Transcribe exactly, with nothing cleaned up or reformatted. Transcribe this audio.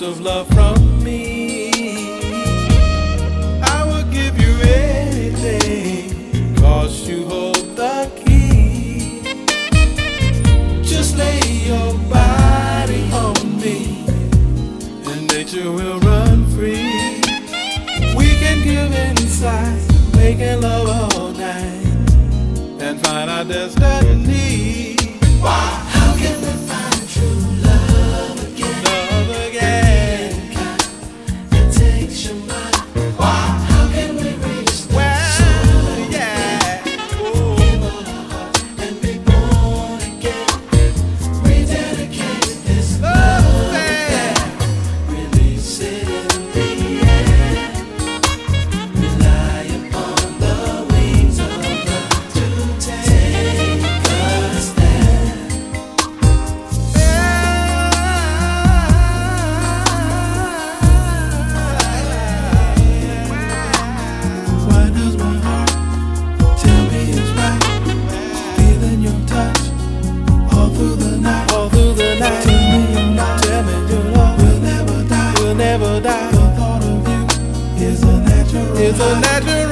of love from me. I will give you anything, 'cause you hold the key. Just lay your body on me, and nature will run free. We can give inside, making love all night, and find our destiny. Why? How can we find true love again? Love again. It takes your mind. Why? How can we reach the Well, soul? yeah. Oh. Give all our hearts and be born again. Rededicate this love again. Release it in the air. Rely upon the wings of love to take us there. Why does my heart tell me it's right? Feeling your touch all through the night, all through the night. Tell me your love, tell me your love will never die, will never die. The thought of you is a natural, is a natural.